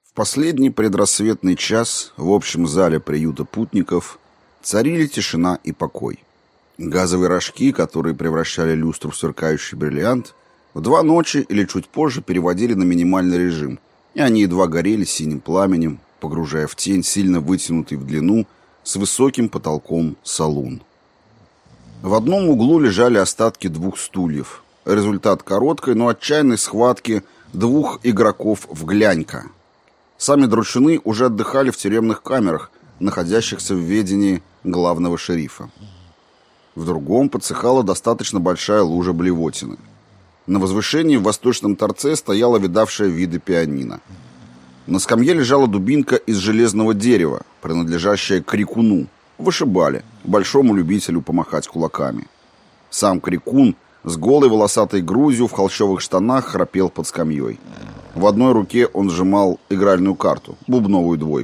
В последний предрассветный час в общем зале приюта путников царили тишина и покой. Газовые рожки, которые превращали люстру в сверкающий бриллиант, в 2 ночи или чуть позже переводили на минимальный режим, и они едва горели синим пламенем, погружая в тень сильно вытянутый в длину с высоким потолком салун. В одном углу лежали остатки 2 стульев, результат короткой, но отчаянной схватки 2 игроков в глянька. Сами дручуны уже отдыхали в тюремных камерах, находящихся в ведении главного шерифа. В другом подсыхала достаточно большая лужа блевотины. На возвышении в восточном торце стояла видавшая виды пианино. На скамье лежала дубинка из железного дерева, принадлежащая крикуну, вышибали, большому любителю помахать кулаками. Сам крикун с голой волосатой грудью в холщовых штанах храпел под скамьей. В одной руке он сжимал игральную карту, бубновую 2.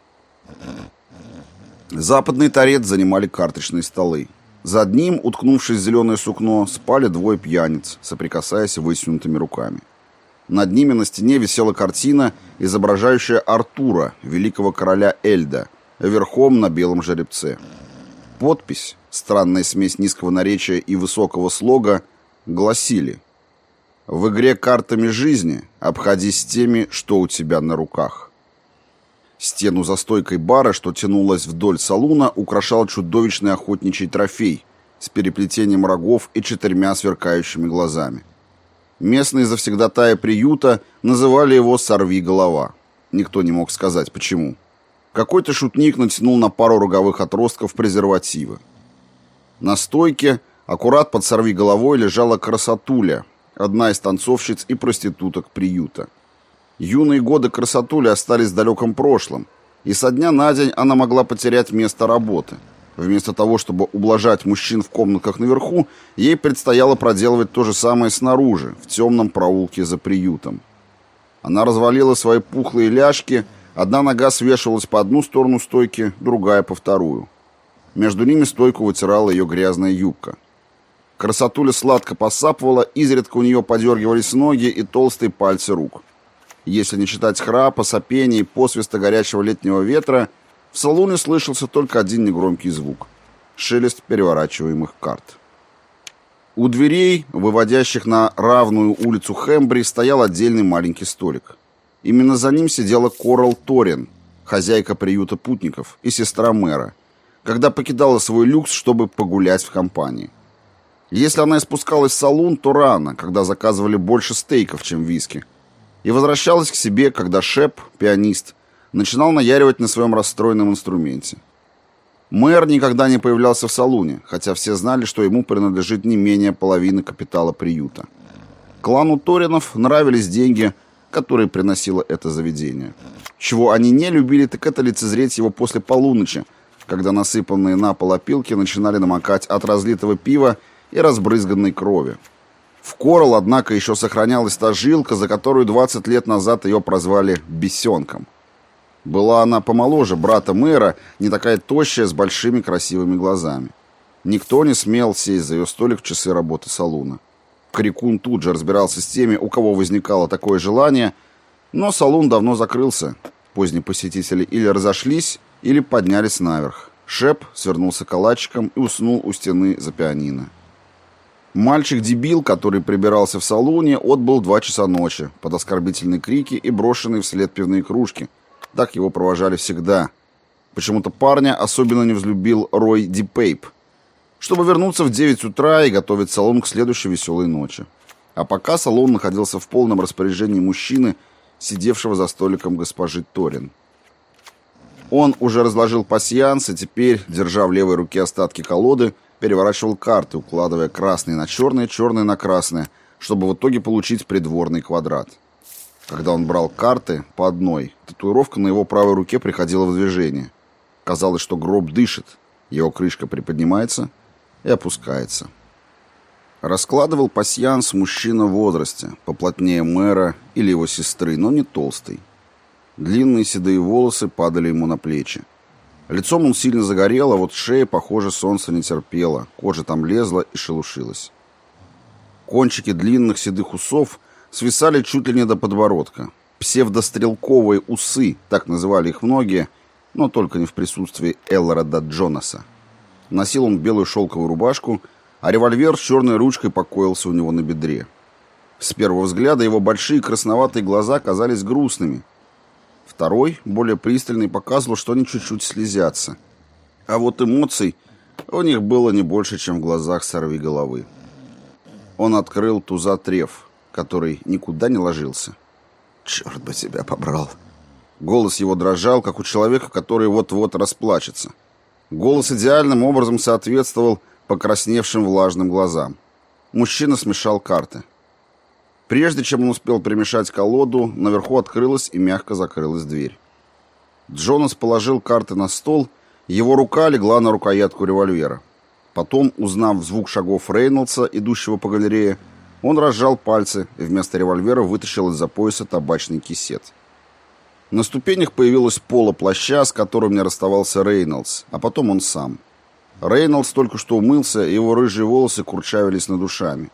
Западный торец занимали карточные столы. За одним, уткнувшись в зеленое сукно, спали 2 пьяниц, соприкасаясь высунутыми руками. Над ними на стене висела картина, изображающая Артура, великого короля Эльда, верхом на белом жеребце. Подпись, странная смесь низкого наречия и высокого слога, гласили: «В игре картами жизни обходись теми, что у тебя на руках». Стену за стойкой бара, что тянулась вдоль салуна, украшал чудовищный охотничий трофей с переплетением рогов и 4 сверкающими глазами. Местные завсегдатаи приюта называли его «сорви-голова». Никто не мог сказать, почему. Какой-то шутник натянул на пару роговых отростков презервативы. На стойке, аккурат под сорви-головой, лежала красотуля, одна из танцовщиц и проституток приюта. Юные годы красотули остались в далеком прошлом, и со дня на день она могла потерять место работы. Вместо того, чтобы ублажать мужчин в комнатках наверху, ей предстояло проделывать то же самое снаружи, в темном проулке за приютом. Она развалила свои пухлые ляжки, одна нога свешивалась по одну сторону стойки, другая по вторую. Между ними стойку вытирала ее грязная юбка. Красотуля сладко посапывала, изредка у нее подергивались ноги и толстые пальцы рук. Если не считать храпа, сопения и посвиста горячего летнего ветра, в салоне слышался только один негромкий звук — шелест переворачиваемых карт. У дверей, выводящих на равную улицу Хэмбри, стоял отдельный маленький столик. Именно за ним сидела Корал Торин, хозяйка приюта путников и сестра мэра, когда покидала свой люкс, чтобы погулять в компании. Если она и спускалась в салон, то рано, когда заказывали больше стейков, чем виски, и возвращалась к себе, когда Шеп, пианист, начинал наяривать на своем расстроенном инструменте. Мэр никогда не появлялся в салоне, хотя все знали, что ему принадлежит не менее половины капитала приюта. Клану Торинов нравились деньги, которые приносило это заведение. Чего они не любили, так это лицезреть его после полуночи, когда насыпанные на пол опилки начинали намокать от разлитого пива и разбрызганной крови. В Корал, однако, еще сохранялась та жилка, за которую 20 лет назад ее прозвали «бесенком». Была она помоложе брата мэра, не такая тощая, с большими красивыми глазами. Никто не смел сесть за ее столик в часы работы салуна. Крикун тут же разбирался с теми, у кого возникало такое желание, но салун давно закрылся. Поздние посетители или разошлись, или поднялись наверх. Шеп свернулся калачиком и уснул у стены за пианино. Мальчик-дебил, который прибирался в салоне, отбыл 2 часа ночи под оскорбительные крики и брошенные вслед пивные кружки. Так его провожали всегда. Почему-то парня особенно не взлюбил Рой Дипейп, чтобы вернуться в 9 утра и готовить салон к следующей веселой ночи. А пока салон находился в полном распоряжении мужчины, сидевшего за столиком госпожи Торин. Он уже разложил пасьянс и теперь, держа в левой руке остатки колоды, переворачивал карты, укладывая красные на черные, черные на красные, чтобы в итоге получить придворный квадрат. Когда он брал карты по одной, татуировка на его правой руке приходила в движение. Казалось, что гроб дышит, его крышка приподнимается и опускается. Раскладывал пасьянс мужчина в возрасте, поплотнее мэра или его сестры, но не толстый. Длинные седые волосы падали ему на плечи. Лицом он сильно загорел, а вот шея, похоже, солнце не терпело, кожа там лезла и шелушилась. Кончики длинных седых усов свисали чуть ли не до подбородка. псевдострелковые усы, так называли их многие, но только не в присутствии Элрода Джонаса. Носил он белую шелковую рубашку, а револьвер с черной ручкой покоился у него на бедре. С первого взгляда его большие красноватые глаза казались грустными. Второй, более пристальный, показывал, что они чуть-чуть слезятся. А вот эмоций у них было не больше, чем в глазах сорвиголовы. Он открыл туза-треф, который никуда не ложился. «Черт бы тебя побрал!» Голос его дрожал, как у человека, который вот-вот расплачется. Голос идеальным образом соответствовал покрасневшим влажным глазам. Мужчина смешал карты. Прежде чем он успел перемешать колоду, наверху открылась и мягко закрылась дверь. Джонас положил карты на стол, его рука легла на рукоятку револьвера. Потом, узнав звук шагов Рейнольдса, идущего по галерее, он разжал пальцы и вместо револьвера вытащил из-за пояса табачный кисет. На ступенях появилось поло плаща, с которым не расставался Рейнольдс, а потом он сам. Рейнольдс только что умылся, и его рыжие волосы курчавились над ушами.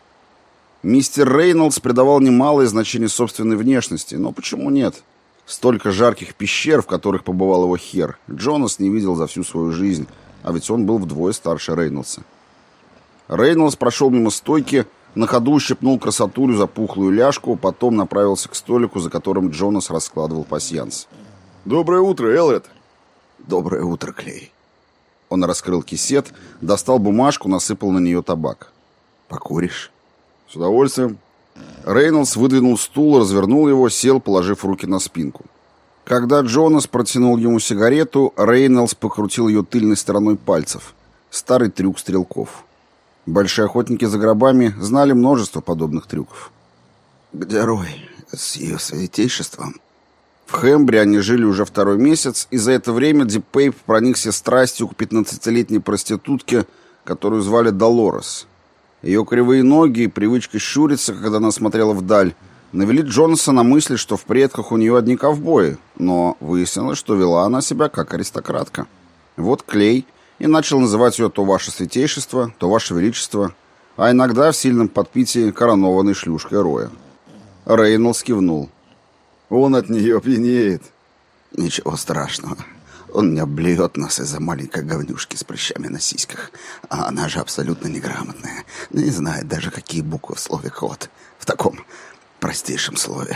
Мистер Рейнольдс придавал немалое значение собственной внешности, но почему нет? Столько жарких пещер, в которых побывал его хер, Джонас не видел за всю свою жизнь, а ведь он был вдвое старше Рейнольдса. Рейнольдс прошел мимо стойки, на ходу ущипнул красотулю за пухлую ляжку, потом направился к столику, за которым Джонас раскладывал пасьянс. «Доброе утро, Элред!» «Доброе утро, Клей!» Он раскрыл кисет, достал бумажку, насыпал на нее табак. «Покуришь?» «С удовольствием». Рейнольдс выдвинул стул, развернул его, сел, положив руки на спинку. Когда Джонас протянул ему сигарету, Рейнольдс покрутил ее тыльной стороной пальцев. Старый трюк стрелков. Большие охотники за гробами знали множество подобных трюков. «Где Рой? С ее святейшеством?» В Хэмбре они жили уже второй месяц, и за это время Диппейп проникся страстью к 15-летней проститутке, которую звали Долорес. Ее кривые ноги и привычка щуриться, когда она смотрела вдаль, навели Джонаса на мысль, что в предках у нее одни ковбои, но выяснилось, что вела она себя как аристократка. Вот Клей и начал называть ее то «Ваше Святейшество», то «Ваше Величество», а иногда в сильном подпитии коронованной шлюшкой Роя. Рейнольдс кивнул. «Он от нее пьянеет». «Ничего страшного. Он не облюет нас из-за маленькой говнюшки с прыщами на сиськах. А она же абсолютно неграмотная. Не знает даже, какие буквы в слове «кот». В таком простейшем слове.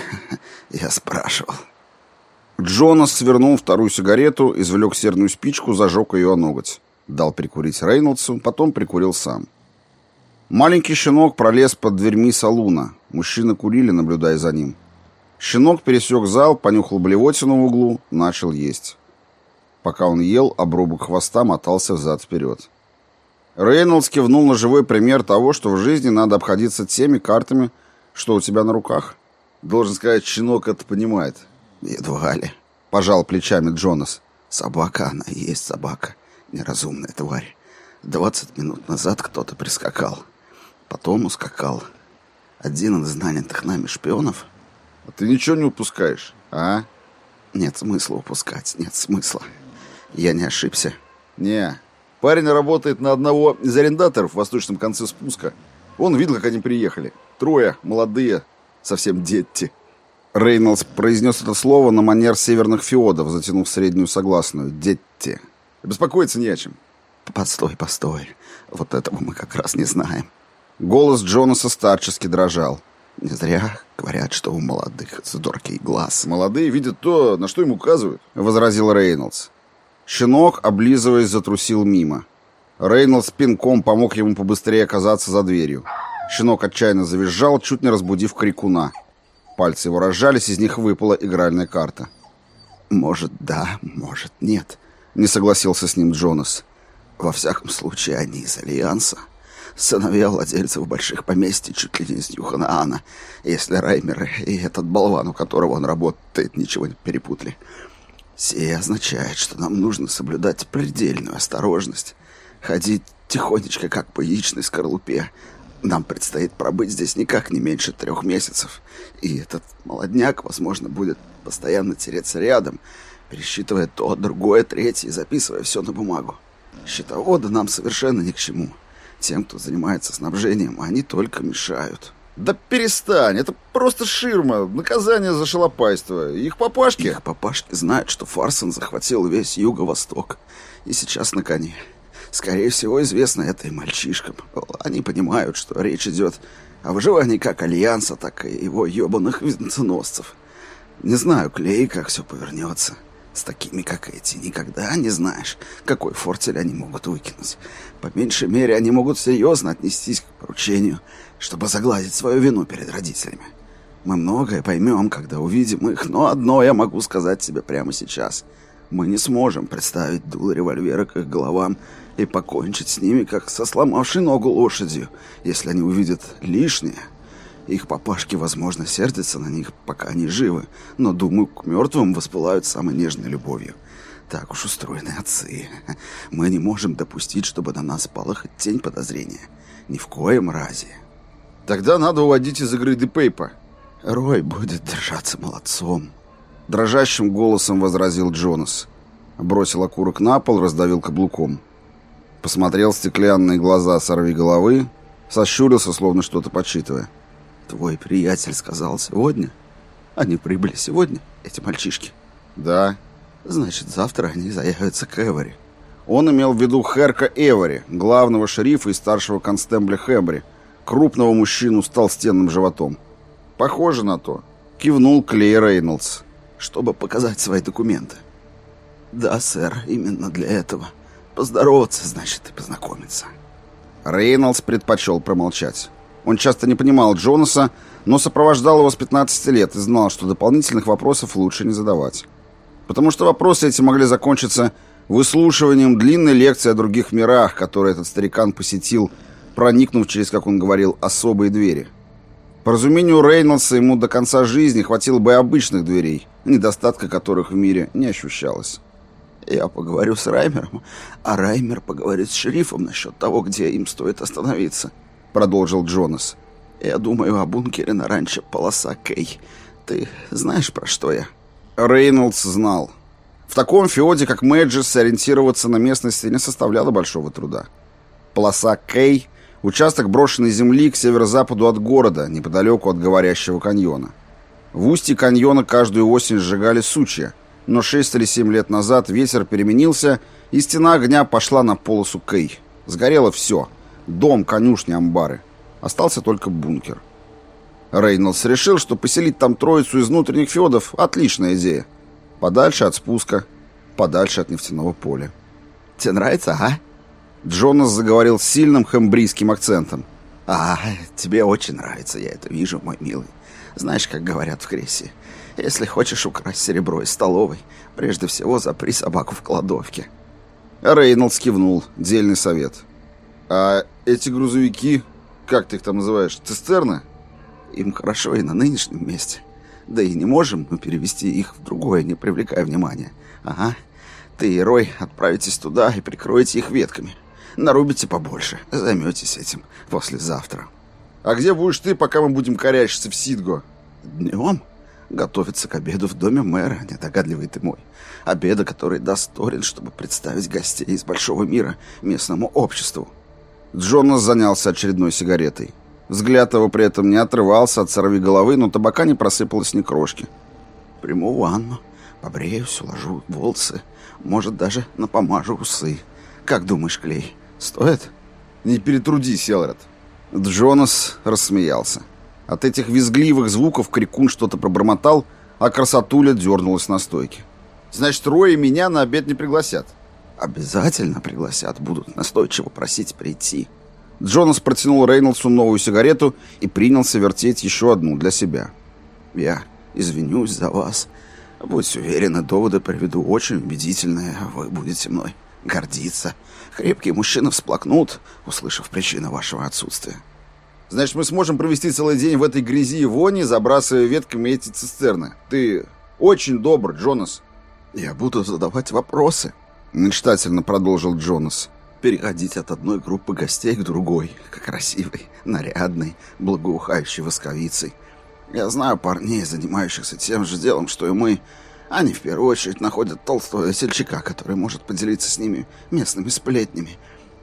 Я спрашивал». Джонас свернул вторую сигарету, извлек серную спичку, зажег ее о ноготь. Дал прикурить Рейнольдсу, потом прикурил сам. Маленький щенок пролез под дверьми салуна. Мужчины курили, наблюдая за ним. Щенок пересек зал, понюхал блевотину в углу, начал есть. Пока он ел, обрубок хвоста мотался взад-вперед. Рейнольдс кивнул на живой пример того, что в жизни надо обходиться теми картами, что у тебя на руках. Должен сказать, щенок это понимает. «Едва ли», — пожал плечами Джонас. «Собака она и есть собака. Неразумная тварь. 20 минут назад кто-то прискакал. Потом ускакал. Один из нанятых нами шпионов». «А ты ничего не упускаешь, а?» «Нет смысла упускать, нет смысла. Я не ошибся». «Не. Парень работает на одного из арендаторов в восточном конце спуска. Он видел, как они приехали. Трое, молодые, совсем детти». Рейнольдс произнес это слово на манер северных феодов, затянув среднюю согласную. «Детти». «Беспокоиться не о чем». «Постой, постой. Вот этого мы как раз не знаем». Голос Джонаса старчески дрожал. «Не зря говорят, что у молодых зоркий глаз». «Молодые видят то, на что им указывают», — возразил Рейнольдс. Щенок, облизываясь, затрусил мимо. Рейнольдс пинком помог ему побыстрее оказаться за дверью. Щенок отчаянно завизжал, чуть не разбудив крикуна. Пальцы его разжались, из них выпала игральная карта. «Может, да, может, нет», — не согласился с ним Джонас. «Во всяком случае, они из Альянса. Сыновья владельцев больших поместий чуть ли не из Ньюханаана, если Раймер и этот болван, у которого он работает, ничего не перепутали. Сие означает, что нам нужно соблюдать предельную осторожность, ходить тихонечко, как по яичной скорлупе. Нам предстоит пробыть здесь никак не меньше 3 месяцев, и этот молодняк, возможно, будет постоянно тереться рядом, пересчитывая то, другое, третье и записывая все на бумагу. Счетоводы нам совершенно ни к чему. Тем, кто занимается снабжением, они только мешают». Да перестань, это просто ширма, наказание за шалопайство. Их папашки... Их папашки знают, что Фарсон захватил весь юго-восток и сейчас на коне. Скорее всего, известно это и мальчишкам. Они понимают, что речь идет о выживании как Альянса, так и его ебаных венценосцев. Не знаю, Клей, как все повернется. С такими, как эти, никогда не знаешь, какой фортель они могут выкинуть. По меньшей мере, они могут серьезно отнестись к поручению, чтобы загладить свою вину перед родителями. Мы многое поймем, когда увидим их, но одно я могу сказать тебе прямо сейчас. Мы не сможем представить дуло револьвера к их головам и покончить с ними, как со сломавшей ногу лошадью, если они увидят лишнее. Их папашки, возможно, сердятся на них, пока они живы, но, думаю, к мертвым воспылают самой нежной любовью. Так уж устроены отцы. Мы не можем допустить, чтобы на нас пала хоть тень подозрения. Ни в коем разе. Тогда надо уводить из игры Депейпа. Рой будет держаться молодцом. Дрожащим голосом возразил Джонас. Бросил окурок на пол, раздавил каблуком. Посмотрел в стеклянные глаза сорвиголовы, сощурился, словно что-то подсчитывая. Твой приятель сказал сегодня? Они прибыли сегодня, эти мальчишки? Да. Значит, завтра они заявятся к Эвори. Он имел в виду Херка Эвори, главного шерифа и старшего констебля Хэбри, крупного мужчину с толстенным животом. Похоже на то. Кивнул Клей Рейнольдс. Чтобы показать свои документы. Да, сэр, именно для этого. Поздороваться, значит, и познакомиться. Рейнольдс предпочел промолчать. Он часто не понимал Джонаса, но сопровождал его с 15 лет и знал, что дополнительных вопросов лучше не задавать. Потому что вопросы эти могли закончиться выслушиванием длинной лекции о других мирах, которые этот старикан посетил, проникнув через, как он говорил, особые двери. По разумению Рейнольдса, ему до конца жизни хватило бы и обычных дверей, недостатка которых в мире не ощущалось. Я поговорю с Раймером, а Раймер поговорит с шерифом насчет того, где им стоит остановиться, продолжил Джонас. Я думаю о бункере на ранчо Полоса Кей. Ты знаешь, про что я? Рейнольдс знал. В таком феоде, как Мэджис, сориентироваться на местности не составляло большого труда. Полоса Кей — участок брошенной земли к северо-западу от города, неподалеку от Говорящего каньона. В устье каньона каждую осень сжигали сучья, но 6 или 7 лет назад ветер переменился, и стена огня пошла на полосу Кей. Сгорело все — дом, конюшни, амбары. Остался только бункер. Рейнольдс решил, что поселить там троицу из внутренних феодов — отличная идея. Подальше от спуска, подальше от нефтяного поля. «Тебе нравится, а?» Джонас заговорил с сильным хембрийским акцентом. Тебе очень нравится, я это вижу, мой милый. Знаешь, как говорят в Крессе, если хочешь украсть серебро из столовой, прежде всего запри собаку в кладовке». Рейнольдс кивнул. Дельный совет. «А эти грузовики, как ты их там называешь, цистерны?» «Им хорошо и на нынешнем месте. Да и не можем мы перевести их в другое, не привлекая внимания. Ага. Ты и Рой отправитесь туда и прикроете их ветками. Нарубите побольше. Займетесь этим послезавтра». «А где будешь ты, пока мы будем корячиться в Сидго?» «Днем готовиться к обеду в доме мэра, недогадливый ты мой. Обеда, который достоин, чтобы представить гостей из большого мира местному обществу». Джонас занялся очередной сигаретой. Взгляд его при этом не отрывался от сорвиголовы, но табака не просыпалось ни крошки. «Приму ванну, побреюсь, уложу волосы, может, даже напомажу усы. Как думаешь, Клей, стоит?» «Не перетрудись, Элред». Джонас рассмеялся. От этих визгливых звуков крикун что-то пробормотал, а красотуля дернулась на стойке. «Значит, Рой и меня на обед не пригласят?» «Обязательно пригласят, будут настойчиво просить прийти». Джонас протянул Рейнольдсу новую сигарету и принялся вертеть еще одну для себя. «Я извинюсь за вас. Будьте уверены, доводы приведу очень убедительные. Вы будете мной гордиться. Крепкие мужчины всплакнут, услышав причину вашего отсутствия». «Значит, мы сможем провести целый день в этой грязи и вони, забрасывая ветками эти цистерны. Ты очень добр, Джонас». «Я буду задавать вопросы», — мечтательно продолжил Джонас. «Переходить от одной группы гостей к другой, к красивой, нарядной, благоухающей восковицей. Я знаю парней, занимающихся тем же делом, что и мы. Они в первую очередь находят толстого весельчака, который может поделиться с ними местными сплетнями.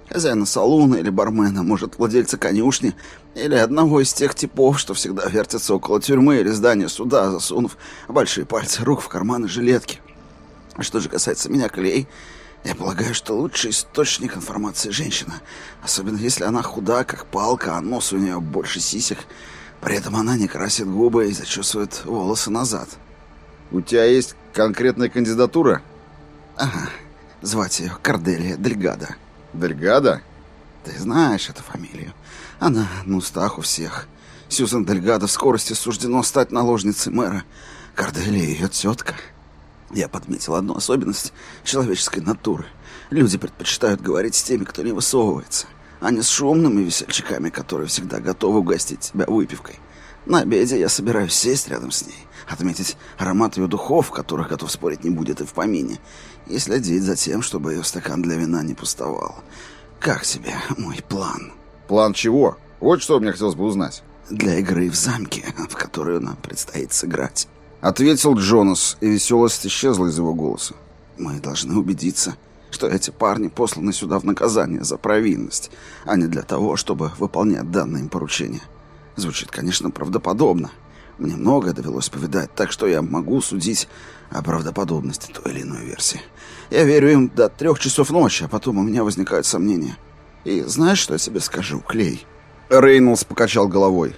Хозяина салуна или бармена, может, владельца конюшни, или одного из тех типов, что всегда вертятся около тюрьмы или здания суда, засунув большие пальцы рук в карманы жилетки. А что же касается меня, Клей, я полагаю, что лучший источник информации — женщина. Особенно если она худа, как палка, а нос у нее больше сисек. При этом она не красит губы и зачесывает волосы назад. У тебя есть конкретная кандидатура? Ага. Звать ее Корделия Дельгадо. Дельгадо? Ты знаешь эту фамилию. Она на устах у всех. Сьюзан Дельгадо в скорости суждено стать наложницей мэра. Корделия ее тетка. Я подметил одну особенность человеческой натуры. Люди предпочитают говорить с теми, кто не высовывается, а не с шумными весельчаками, которые всегда готовы угостить тебя выпивкой. На обеде я собираюсь сесть рядом с ней, отметить аромат ее духов, которых, готов спорить, не будет и в помине, и следить за тем, чтобы ее стакан для вина не пустовал. Как тебе мой план? План чего? Вот что мне хотелось бы узнать. Для игры в замке, в которую нам предстоит сыграть. Ответил Джонас, и веселость исчезла из его голоса. Мы должны убедиться, что эти парни посланы сюда в наказание за провинность, а не для того, чтобы выполнять данное им поручение. Звучит, конечно, правдоподобно. Мне многое довелось повидать, так что я могу судить о правдоподобности той или иной версии. Я верю им до 3 часов ночи, а потом у меня возникают сомнения. И знаешь, что я тебе скажу, Клей? Рейнольдс покачал головой.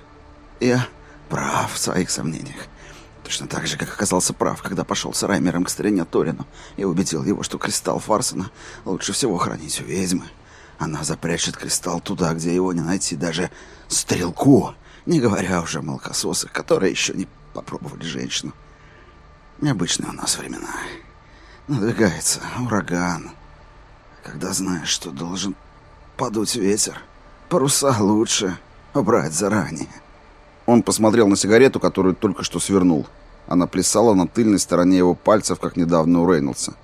Я прав в своих сомнениях. Точно так же, как оказался прав, когда пошел с Раймером к старине Торину и убедил его, что кристалл Фарсона лучше всего хранить у ведьмы. Она запрячет кристалл туда, где его не найти даже стрелку, не говоря уже о молокососах, которые еще не попробовали женщину. Необычные у нас времена. Надвигается ураган. Когда знаешь, что должен подуть ветер, паруса лучше убрать заранее. Он посмотрел на сигарету, которую только что свернул. Она плясала на тыльной стороне его пальцев, как недавно у Рейнольдса.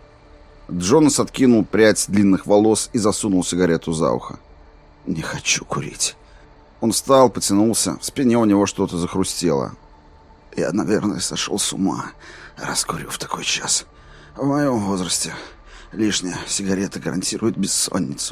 Джонас откинул прядь длинных волос и засунул сигарету за ухо. «Не хочу курить». Он встал, потянулся. В спине у него что-то захрустело. «Я, наверное, сошел с ума, раз курю в такой час. В моем возрасте лишняя сигарета гарантирует бессонницу».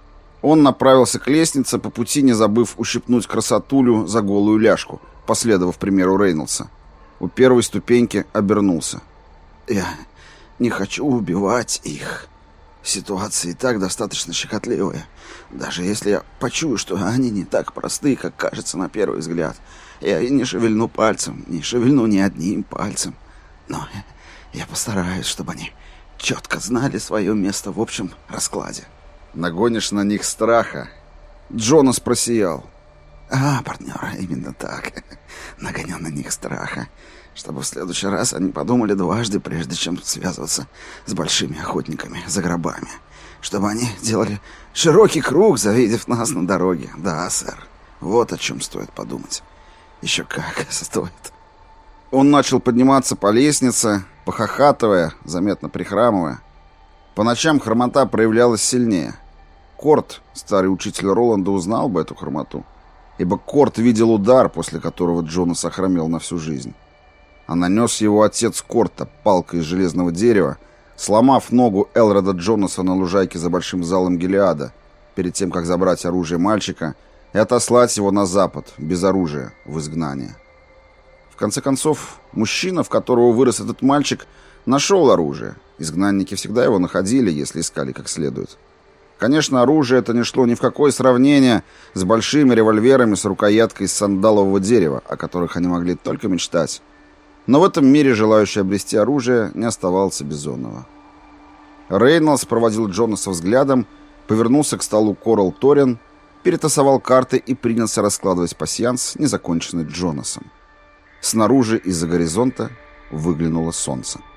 Он направился к лестнице, по пути не забыв ущипнуть красотулю за голую ляжку, последовав примеру Рейнольдса. У первой ступеньки обернулся. «Я не хочу убивать их. Ситуация и так достаточно щекотливая. Даже если я почую, что они не так просты, как кажется на первый взгляд, я и не шевельну пальцем, не шевельну ни одним пальцем. Но я постараюсь, чтобы они четко знали свое место в общем раскладе». «Нагонишь на них страха». Джонас просиял. Партнер, именно так. Нагонял на них страха, чтобы в следующий раз они подумали дважды, прежде чем связываться с большими охотниками за гробами. Чтобы они делали широкий круг, завидев нас на дороге. Да, сэр, вот о чем стоит подумать. Еще как стоит». Он начал подниматься по лестнице, похохатывая, заметно прихрамывая. По ночам хромота проявлялась сильнее. Корт, старый учитель Роланда, узнал бы эту хромоту, ибо Корт видел удар, после которого Джонас охромел на всю жизнь. А нанес его отец Корта палкой из железного дерева, сломав ногу Элрода Джонаса на лужайке за большим залом Гилеада, перед тем, как забрать оружие мальчика и отослать его на запад, без оружия, в изгнание. В конце концов, мужчина, в которого вырос этот мальчик, нашел оружие. Изгнанники всегда его находили, если искали как следует. Конечно, оружие это не шло ни в какое сравнение с большими револьверами с рукояткой из сандалового дерева, о которых они могли только мечтать. Но в этом мире желающий обрести оружие не оставался без онного. Рейнольдс проводил Джонаса взглядом, повернулся к столу Корал Торин, перетасовал карты и принялся раскладывать пасьянс, незаконченный Джонасом. Снаружи из-за горизонта выглянуло солнце.